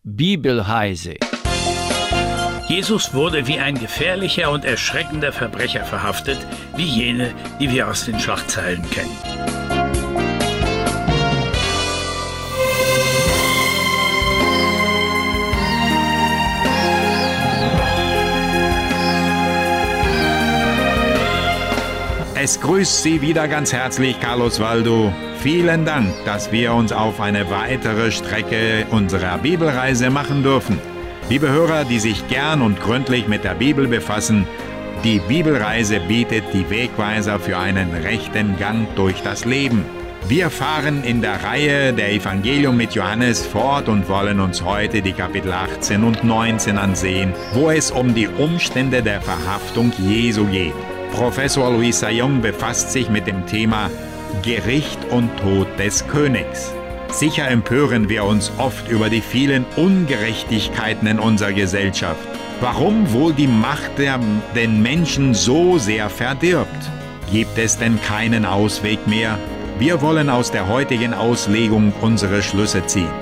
Bibelreise. Jesus wurde wie ein gefährlicher und erschreckender Verbrecher verhaftet, wie jene, die wir aus den Schlachtzeilen kennen. Es grüßt Sie wieder ganz herzlich, Carlos Waldo. Vielen Dank, dass wir uns auf eine weitere Strecke unserer Bibelreise machen dürfen. Liebe Hörer, die sich gern und gründlich mit der Bibel befassen, die Bibelreise bietet die Wegweiser für einen rechten Gang durch das Leben. Wir fahren in der Reihe der Evangelium mit Johannes fort und wollen uns heute die Kapitel 18 und 19 ansehen, wo es um die Umstände der Verhaftung Jesu geht. Professor Louis Saillon befasst sich mit dem Thema Gericht und Tod des Königs. Sicher empören wir uns oft über die vielen Ungerechtigkeiten in unserer Gesellschaft. Warum wohl die Macht den Menschen so sehr verdirbt? Gibt es denn keinen Ausweg mehr? Wir wollen aus der heutigen Auslegung unsere Schlüsse ziehen.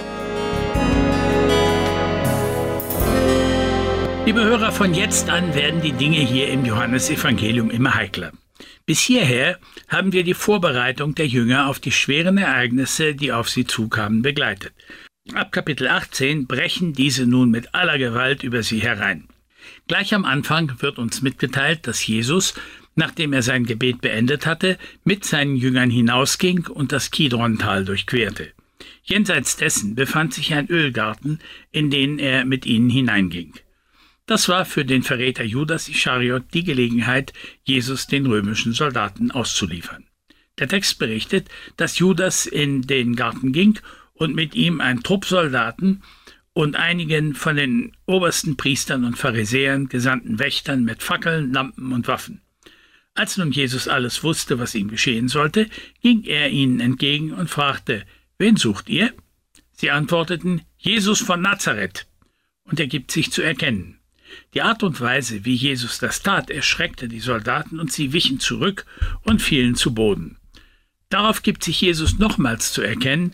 Liebe Hörer, von jetzt an werden die Dinge hier im Johannesevangelium immer heikler. Bis hierher haben wir die Vorbereitung der Jünger auf die schweren Ereignisse, die auf sie zukamen, begleitet. Ab Kapitel 18 brechen diese nun mit aller Gewalt über sie herein. Gleich am Anfang wird uns mitgeteilt, dass Jesus, nachdem er sein Gebet beendet hatte, mit seinen Jüngern hinausging und das Kidrontal durchquerte. Jenseits dessen befand sich ein Ölgarten, in den er mit ihnen hineinging. Das war für den Verräter Judas Ischariot die Gelegenheit, Jesus den römischen Soldaten auszuliefern. Der Text berichtet, dass Judas in den Garten ging und mit ihm ein Trupp Soldaten und einigen von den obersten Priestern und Pharisäern gesandten Wächtern mit Fackeln, Lampen und Waffen. Als nun Jesus alles wusste, was ihm geschehen sollte, ging er ihnen entgegen und fragte: »Wen sucht ihr?« Sie antworteten: »Jesus von Nazareth.« Und er gibt sich zu erkennen. Die Art und Weise, wie Jesus das tat, erschreckte die Soldaten und sie wichen zurück und fielen zu Boden. Darauf gibt sich Jesus nochmals zu erkennen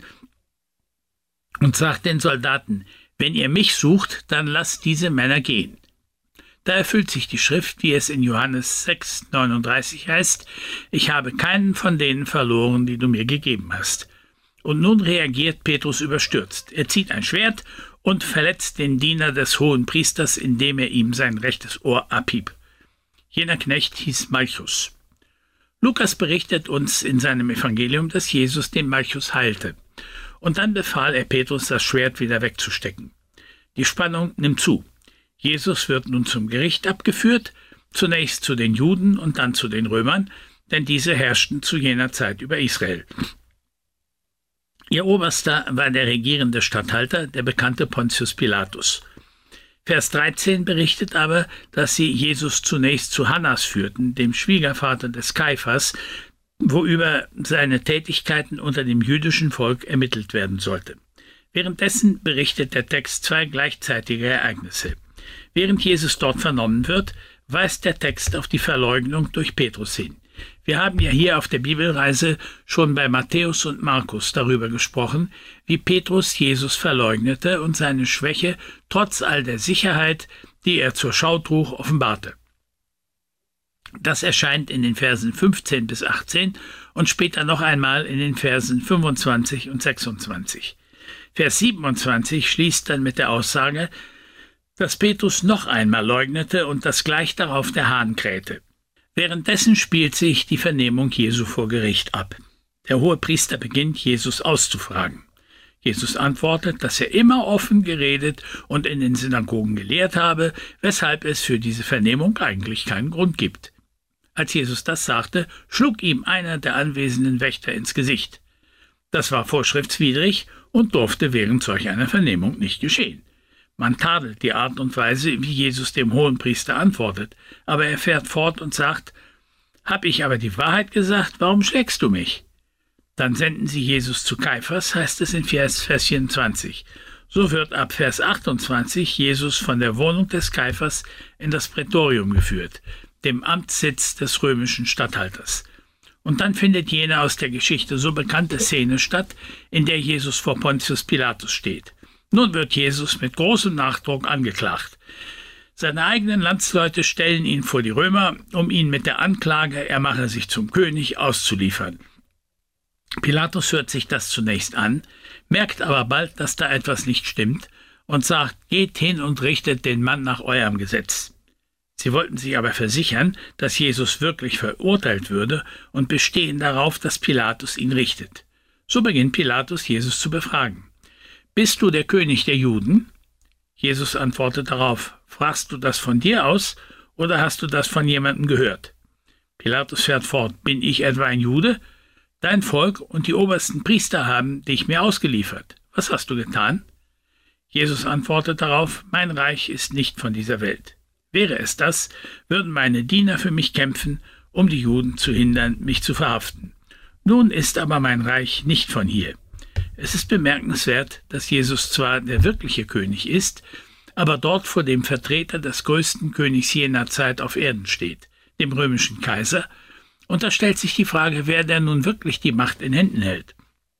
und sagt den Soldaten: »Wenn ihr mich sucht, dann lasst diese Männer gehen.« Da erfüllt sich die Schrift, wie es in Johannes 6,39 heißt: »Ich habe keinen von denen verloren, die du mir gegeben hast.« Und nun reagiert Petrus überstürzt. Er zieht ein Schwert und verletzt den Diener des Hohenpriesters, indem er ihm sein rechtes Ohr abhieb. Jener Knecht hieß Malchus. Lukas berichtet uns in seinem Evangelium, dass Jesus den Malchus heilte. Und dann befahl er Petrus, das Schwert wieder wegzustecken. Die Spannung nimmt zu. Jesus wird nun zum Gericht abgeführt, zunächst zu den Juden und dann zu den Römern, denn diese herrschten zu jener Zeit über Israel. Ihr Oberster war der regierende Statthalter, der bekannte Pontius Pilatus. Vers 13 berichtet aber, dass sie Jesus zunächst zu Hannas führten, dem Schwiegervater des Kaiphas, wo über seine Tätigkeiten unter dem jüdischen Volk ermittelt werden sollte. Währenddessen berichtet der Text zwei gleichzeitige Ereignisse. Während Jesus dort vernommen wird, weist der Text auf die Verleugnung durch Petrus hin. Wir haben ja hier auf der Bibelreise schon bei Matthäus und Markus darüber gesprochen, wie Petrus Jesus verleugnete und seine Schwäche trotz all der Sicherheit, die er zur Schau trug, offenbarte. Das erscheint in den Versen 15 bis 18 und später noch einmal in den Versen 25 und 26. Vers 27 schließt dann mit der Aussage, dass Petrus noch einmal leugnete und dass gleich darauf der Hahn krähte. Währenddessen spielt sich die Vernehmung Jesu vor Gericht ab. Der Hohepriester beginnt, Jesus auszufragen. Jesus antwortet, dass er immer offen geredet und in den Synagogen gelehrt habe, weshalb es für diese Vernehmung eigentlich keinen Grund gibt. Als Jesus das sagte, schlug ihm einer der anwesenden Wächter ins Gesicht. Das war vorschriftswidrig und durfte während solch einer Vernehmung nicht geschehen. Man tadelt die Art und Weise, wie Jesus dem Hohenpriester antwortet, aber er fährt fort und sagt: »Hab ich aber die Wahrheit gesagt, warum schlägst du mich?« Dann senden sie Jesus zu Kaiphas, heißt es in Vers 24. So wird ab Vers 28 Jesus von der Wohnung des Kaiphas in das Prätorium geführt, dem Amtssitz des römischen Statthalters. Und dann findet jene aus der Geschichte so bekannte Szene statt, in der Jesus vor Pontius Pilatus steht. Nun wird Jesus mit großem Nachdruck angeklagt. Seine eigenen Landsleute stellen ihn vor die Römer, um ihn mit der Anklage, er mache sich zum König, auszuliefern. Pilatus hört sich das zunächst an, merkt aber bald, dass da etwas nicht stimmt und sagt, geht hin und richtet den Mann nach eurem Gesetz. Sie wollten sich aber versichern, dass Jesus wirklich verurteilt würde und bestehen darauf, dass Pilatus ihn richtet. So beginnt Pilatus, Jesus zu befragen. Bist du der König der Juden? Jesus antwortet darauf, fragst du das von dir aus oder hast du das von jemandem gehört? Pilatus fährt fort, bin ich etwa ein Jude? Dein Volk und die obersten Priester haben dich mir ausgeliefert. Was hast du getan? Jesus antwortet darauf, mein Reich ist nicht von dieser Welt. Wäre es das, würden meine Diener für mich kämpfen, um die Juden zu hindern, mich zu verhaften. Nun ist aber mein Reich nicht von hier. Es ist bemerkenswert, dass Jesus zwar der wirkliche König ist, aber dort vor dem Vertreter des größten Königs jener Zeit auf Erden steht, dem römischen Kaiser, und da stellt sich die Frage, wer denn nun wirklich die Macht in Händen hält.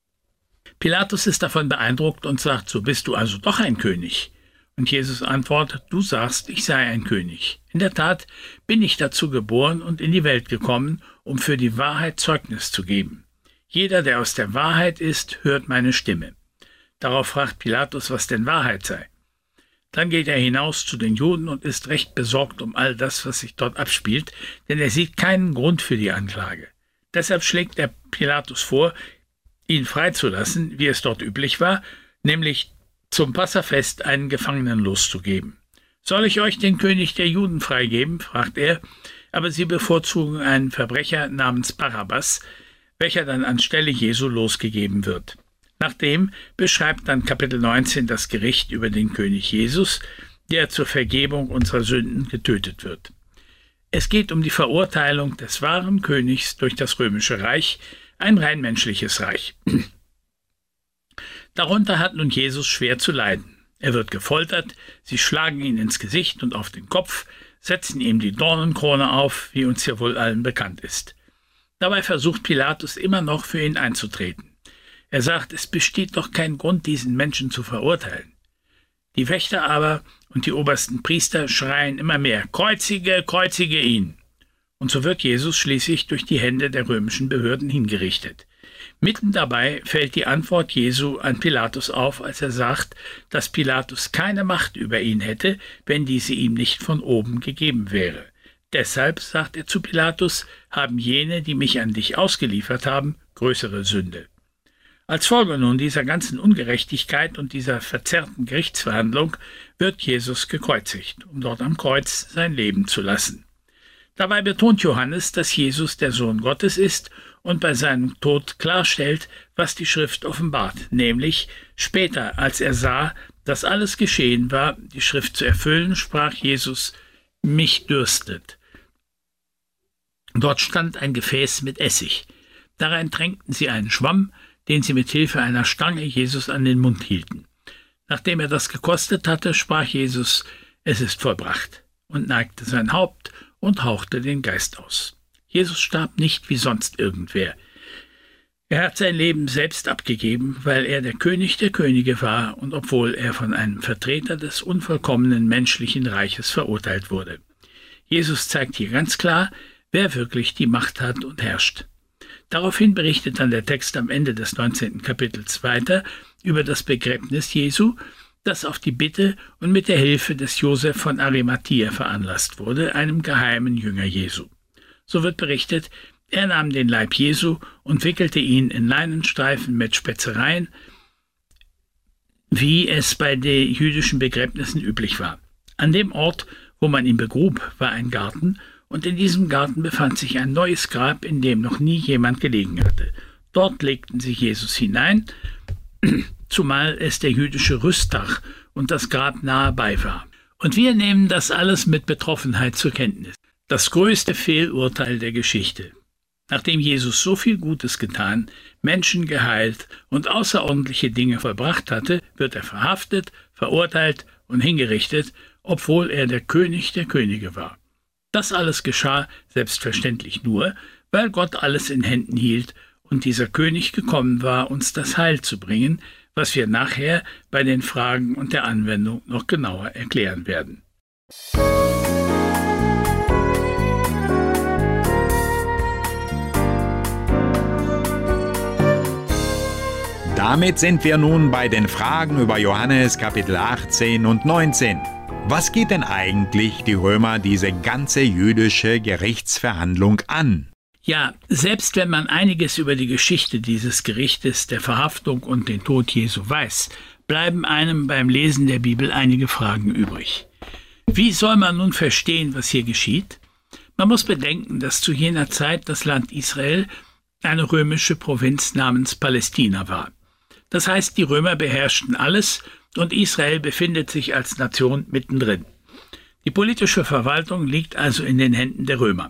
Pilatus ist davon beeindruckt und sagt, so bist du also doch ein König. Und Jesus antwortet, du sagst, ich sei ein König. In der Tat bin ich dazu geboren und in die Welt gekommen, um für die Wahrheit Zeugnis zu geben. Jeder, der aus der Wahrheit ist, hört meine Stimme. Darauf fragt Pilatus, was denn Wahrheit sei. Dann geht er hinaus zu den Juden und ist recht besorgt um all das, was sich dort abspielt, denn er sieht keinen Grund für die Anklage. Deshalb schlägt er Pilatus vor, ihn freizulassen, wie es dort üblich war, nämlich zum Passafest einen Gefangenen loszugeben. Soll ich euch den König der Juden freigeben? Fragt er, aber sie bevorzugen einen Verbrecher namens Barabbas, welcher dann anstelle Jesu losgegeben wird. Nachdem beschreibt dann Kapitel 19 das Gericht über den König Jesus, der zur Vergebung unserer Sünden getötet wird. Es geht um die Verurteilung des wahren Königs durch das römische Reich, ein rein menschliches Reich. Darunter hat nun Jesus schwer zu leiden. Er wird gefoltert, sie schlagen ihn ins Gesicht und auf den Kopf, setzen ihm die Dornenkrone auf, wie uns ja wohl allen bekannt ist. Dabei versucht Pilatus immer noch für ihn einzutreten. Er sagt, es besteht doch kein Grund, diesen Menschen zu verurteilen. Die Wächter aber und die obersten Priester schreien immer mehr, kreuzige, kreuzige ihn. Und so wird Jesus schließlich durch die Hände der römischen Behörden hingerichtet. Mitten dabei fällt die Antwort Jesu an Pilatus auf, als er sagt, dass Pilatus keine Macht über ihn hätte, wenn diese ihm nicht von oben gegeben wäre. Deshalb, sagt er zu Pilatus, haben jene, die mich an dich ausgeliefert haben, größere Sünde. Als Folge nun dieser ganzen Ungerechtigkeit und dieser verzerrten Gerichtsverhandlung wird Jesus gekreuzigt, um dort am Kreuz sein Leben zu lassen. Dabei betont Johannes, dass Jesus der Sohn Gottes ist und bei seinem Tod klarstellt, was die Schrift offenbart, nämlich später, als er sah, dass alles geschehen war, die Schrift zu erfüllen, sprach Jesus, mich dürstet. Dort stand ein Gefäß mit Essig. Darein tränkten sie einen Schwamm, den sie mit Hilfe einer Stange Jesus an den Mund hielten. Nachdem er das gekostet hatte, sprach Jesus, es ist vollbracht, und neigte sein Haupt und hauchte den Geist aus. Jesus starb nicht wie sonst irgendwer. Er hat sein Leben selbst abgegeben, weil er der König der Könige war und obwohl er von einem Vertreter des unvollkommenen menschlichen Reiches verurteilt wurde. Jesus zeigt hier ganz klar, wer wirklich die Macht hat und herrscht. Daraufhin berichtet dann der Text am Ende des 19. Kapitels weiter über das Begräbnis Jesu, das auf die Bitte und mit der Hilfe des Josef von Arimathäa veranlasst wurde, einem geheimen Jünger Jesu. So wird berichtet, er nahm den Leib Jesu und wickelte ihn in Leinenstreifen mit Spezereien, wie es bei den jüdischen Begräbnissen üblich war. An dem Ort, wo man ihn begrub, war ein Garten, und in diesem Garten befand sich ein neues Grab, in dem noch nie jemand gelegen hatte. Dort legten sie Jesus hinein, zumal es der jüdische Rüsttag und das Grab nahe bei war. Und wir nehmen das alles mit Betroffenheit zur Kenntnis. Das größte Fehlurteil der Geschichte. Nachdem Jesus so viel Gutes getan, Menschen geheilt und außerordentliche Dinge vollbracht hatte, wird er verhaftet, verurteilt und hingerichtet, obwohl er der König der Könige war. Das alles geschah selbstverständlich nur, weil Gott alles in Händen hielt und dieser König gekommen war, uns das Heil zu bringen, was wir nachher bei den Fragen und der Anwendung noch genauer erklären werden. Damit sind wir nun bei den Fragen über Johannes Kapitel 18 und 19. Was geht denn eigentlich die Römer diese ganze jüdische Gerichtsverhandlung an? Ja, selbst wenn man einiges über die Geschichte dieses Gerichtes, der Verhaftung und den Tod Jesu weiß, bleiben einem beim Lesen der Bibel einige Fragen übrig. Wie soll man nun verstehen, was hier geschieht? Man muss bedenken, dass zu jener Zeit das Land Israel eine römische Provinz namens Palästina war. Das heißt, die Römer beherrschten alles und Israel befindet sich als Nation mittendrin. Die politische Verwaltung liegt also in den Händen der Römer.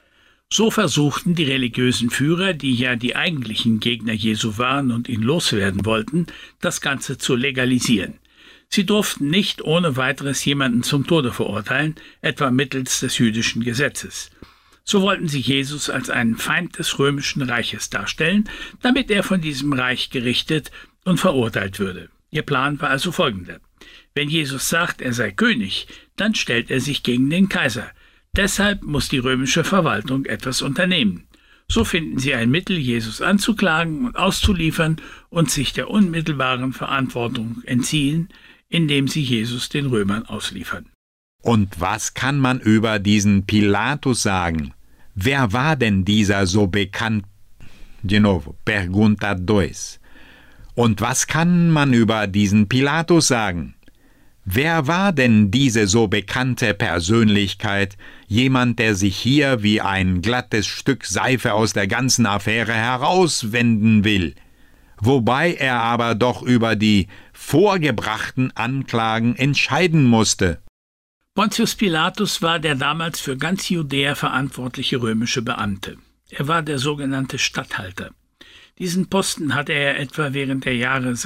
So versuchten die religiösen Führer, die ja die eigentlichen Gegner Jesu waren und ihn loswerden wollten, das Ganze zu legalisieren. Sie durften nicht ohne weiteres jemanden zum Tode verurteilen, etwa mittels des jüdischen Gesetzes. So wollten sie Jesus als einen Feind des römischen Reiches darstellen, damit er von diesem Reich gerichtet und verurteilt würde. Ihr Plan war also folgender: Wenn Jesus sagt, er sei König, dann stellt er sich gegen den Kaiser. Deshalb muss die römische Verwaltung etwas unternehmen. So finden sie ein Mittel, Jesus anzuklagen und auszuliefern und sich der unmittelbaren Verantwortung entziehen, indem sie Jesus den Römern ausliefern. Und was kann man über diesen Pilatus sagen? Wer war denn dieser so bekannt? De novo, pergunta 2. Und was kann man über diesen Pilatus sagen? Wer war denn diese so bekannte Persönlichkeit, jemand, der sich hier wie ein glattes Stück Seife aus der ganzen Affäre herauswenden will, wobei er aber doch über die vorgebrachten Anklagen entscheiden musste? Pontius Pilatus war der damals für ganz Judäa verantwortliche römische Beamte. Er war der sogenannte Statthalter. Diesen Posten hatte er etwa während der Jahre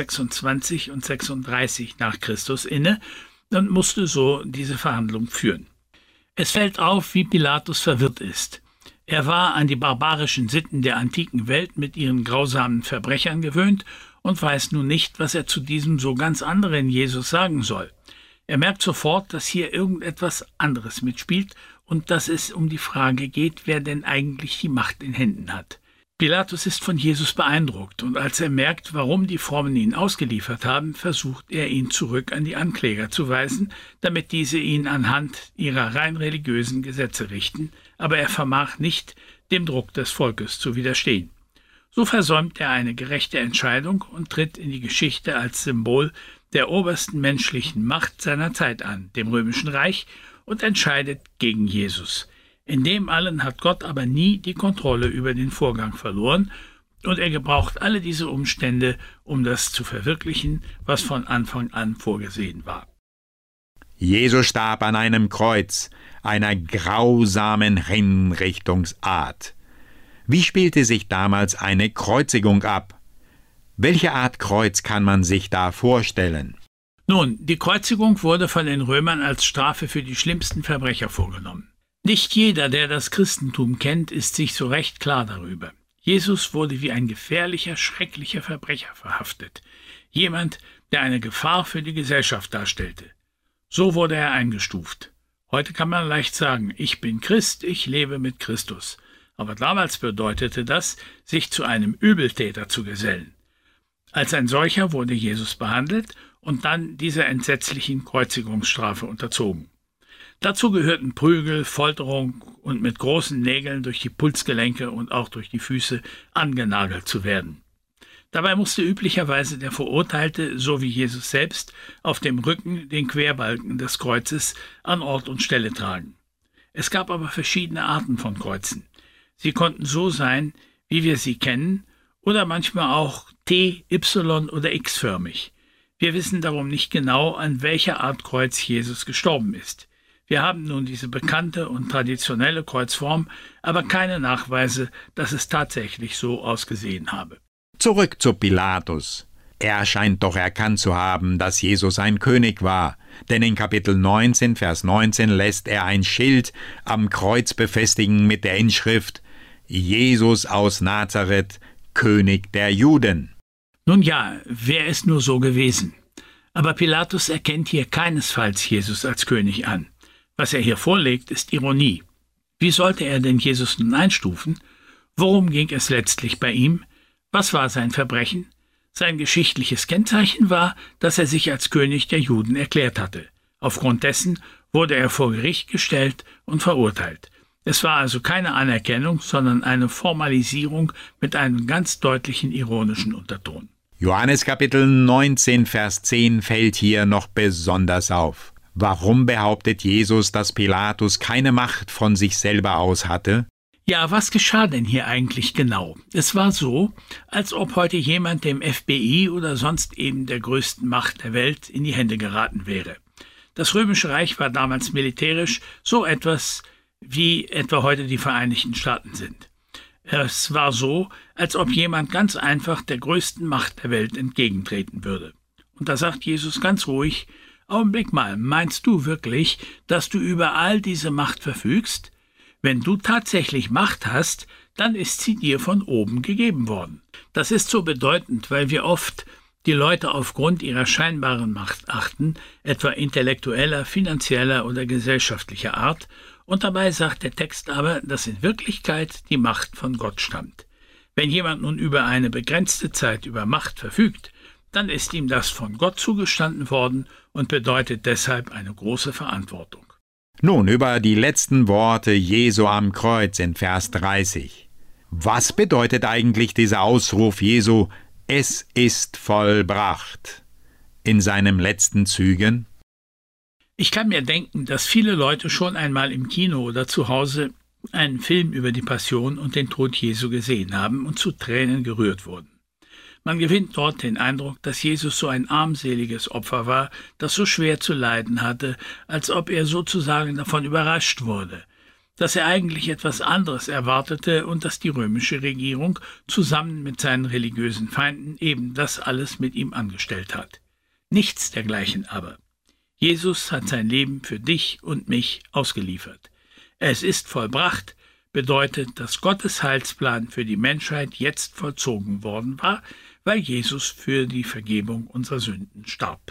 26 und 36 nach Christus inne und musste so diese Verhandlung führen. Es fällt auf, wie Pilatus verwirrt ist. Er war an die barbarischen Sitten der antiken Welt mit ihren grausamen Verbrechern gewöhnt und weiß nun nicht, was er zu diesem so ganz anderen Jesus sagen soll. Er merkt sofort, dass hier irgendetwas anderes mitspielt und dass es um die Frage geht, wer denn eigentlich die Macht in Händen hat. Pilatus ist von Jesus beeindruckt und als er merkt, warum die Frommen ihn ausgeliefert haben, versucht er, ihn zurück an die Ankläger zu weisen, damit diese ihn anhand ihrer rein religiösen Gesetze richten, aber er vermag nicht, dem Druck des Volkes zu widerstehen. So versäumt er eine gerechte Entscheidung und tritt in die Geschichte als Symbol der obersten menschlichen Macht seiner Zeit an, dem Römischen Reich, und entscheidet gegen Jesus. In dem allen hat Gott aber nie die Kontrolle über den Vorgang verloren und er gebraucht alle diese Umstände, um das zu verwirklichen, was von Anfang an vorgesehen war. Jesus starb an einem Kreuz, einer grausamen Hinrichtungsart. Wie spielte sich damals eine Kreuzigung ab? Welche Art Kreuz kann man sich da vorstellen? Nun, die Kreuzigung wurde von den Römern als Strafe für die schlimmsten Verbrecher vorgenommen. Nicht jeder, der das Christentum kennt, ist sich so recht klar darüber. Jesus wurde wie ein gefährlicher, schrecklicher Verbrecher verhaftet. Jemand, der eine Gefahr für die Gesellschaft darstellte. So wurde er eingestuft. Heute kann man leicht sagen, ich bin Christ, ich lebe mit Christus. Aber damals bedeutete das, sich zu einem Übeltäter zu gesellen. Als ein solcher wurde Jesus behandelt und dann dieser entsetzlichen Kreuzigungsstrafe unterzogen. Dazu gehörten Prügel, Folterung und mit großen Nägeln durch die Pulsgelenke und auch durch die Füße angenagelt zu werden. Dabei musste üblicherweise der Verurteilte, so wie Jesus selbst, auf dem Rücken den Querbalken des Kreuzes an Ort und Stelle tragen. Es gab aber verschiedene Arten von Kreuzen. Sie konnten so sein, wie wir sie kennen, oder manchmal auch T-, Y- oder X-förmig. Wir wissen darum nicht genau, an welcher Art Kreuz Jesus gestorben ist. Wir haben nun diese bekannte und traditionelle Kreuzform, aber keine Nachweise, dass es tatsächlich so ausgesehen habe. Zurück zu Pilatus. Er scheint doch erkannt zu haben, dass Jesus ein König war, denn in Kapitel 19, Vers 19 lässt er ein Schild am Kreuz befestigen mit der Inschrift: Jesus aus Nazareth, König der Juden. Nun ja, wäre es nur so gewesen. Aber Pilatus erkennt hier keinesfalls Jesus als König an. Was er hier vorlegt, ist Ironie. Wie sollte er denn Jesus nun einstufen? Worum ging es letztlich bei ihm? Was war sein Verbrechen? Sein geschichtliches Kennzeichen war, dass er sich als König der Juden erklärt hatte. Aufgrund dessen wurde er vor Gericht gestellt und verurteilt. Es war also keine Anerkennung, sondern eine Formalisierung mit einem ganz deutlichen ironischen Unterton. Johannes Kapitel 19, Vers 10 fällt hier noch besonders auf. Warum behauptet Jesus, dass Pilatus keine Macht von sich selber aus hatte? Ja, was geschah denn hier eigentlich genau? Es war so, als ob heute jemand dem FBI oder sonst eben der größten Macht der Welt in die Hände geraten wäre. Das Römische Reich war damals militärisch so etwas, wie etwa heute die Vereinigten Staaten sind. Es war so, als ob jemand ganz einfach der größten Macht der Welt entgegentreten würde. Und da sagt Jesus ganz ruhig: Augenblick mal, meinst du wirklich, dass du über all diese Macht verfügst? Wenn du tatsächlich Macht hast, dann ist sie dir von oben gegeben worden. Das ist so bedeutend, weil wir oft die Leute aufgrund ihrer scheinbaren Macht achten, etwa intellektueller, finanzieller oder gesellschaftlicher Art, und dabei sagt der Text aber, dass in Wirklichkeit die Macht von Gott stammt. Wenn jemand nun über eine begrenzte Zeit über Macht verfügt, dann ist ihm das von Gott zugestanden worden und bedeutet deshalb eine große Verantwortung. Nun über die letzten Worte Jesu am Kreuz in Vers 30. Was bedeutet eigentlich dieser Ausruf Jesu, es ist vollbracht, in seinen letzten Zügen? Ich kann mir denken, dass viele Leute schon einmal im Kino oder zu Hause einen Film über die Passion und den Tod Jesu gesehen haben und zu Tränen gerührt wurden. Man gewinnt dort den Eindruck, dass Jesus so ein armseliges Opfer war, das so schwer zu leiden hatte, als ob er sozusagen davon überrascht wurde, dass er eigentlich etwas anderes erwartete und dass die römische Regierung zusammen mit seinen religiösen Feinden eben das alles mit ihm angestellt hat. Nichts dergleichen aber. Jesus hat sein Leben für dich und mich ausgeliefert. Es ist vollbracht, bedeutet, dass Gottes Heilsplan für die Menschheit jetzt vollzogen worden war, weil Jesus für die Vergebung unserer Sünden starb.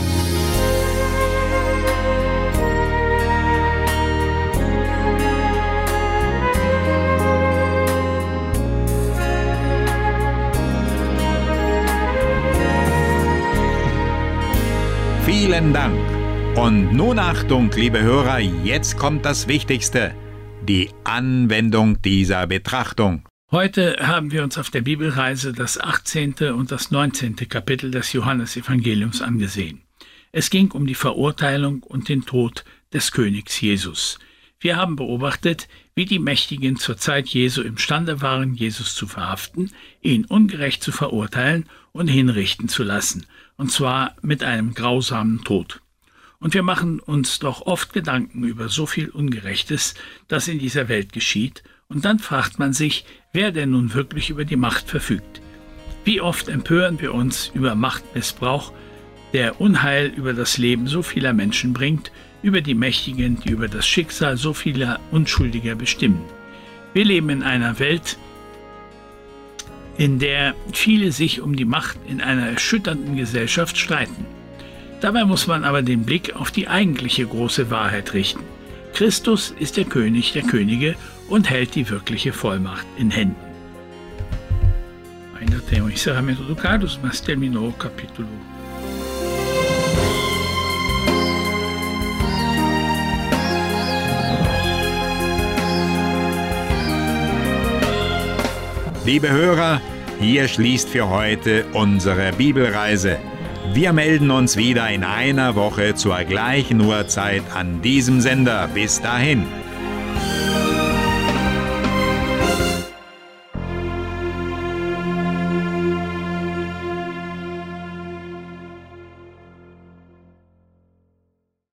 Vielen Dank. Und nun Achtung, liebe Hörer, jetzt kommt das Wichtigste, die Anwendung dieser Betrachtung. Heute haben wir uns auf der Bibelreise das 18. und das 19. Kapitel des Johannesevangeliums angesehen. Es ging um die Verurteilung und den Tod des Königs Jesus. Wir haben beobachtet, wie die Mächtigen zur Zeit Jesu imstande waren, Jesus zu verhaften, ihn ungerecht zu verurteilen und hinrichten zu lassen, und zwar mit einem grausamen Tod. Und wir machen uns doch oft Gedanken über so viel Ungerechtes, das in dieser Welt geschieht, und dann fragt man sich, wer denn nun wirklich über die Macht verfügt. Wie oft empören wir uns über Machtmissbrauch, der Unheil über das Leben so vieler Menschen bringt, über die Mächtigen, die über das Schicksal so vieler Unschuldiger bestimmen. Wir leben in einer Welt, in der viele sich um die Macht in einer erschütternden Gesellschaft streiten. Dabei muss man aber den Blick auf die eigentliche große Wahrheit richten. Christus ist der König der Könige und hält die wirkliche Vollmacht in Händen. Ainda tem o encerramento do Carlos, mas terminou o capítulo. Liebe Hörer, hier schließt für heute unsere Bibelreise. Wir melden uns wieder in einer Woche zur gleichen Uhrzeit an diesem Sender. Bis dahin.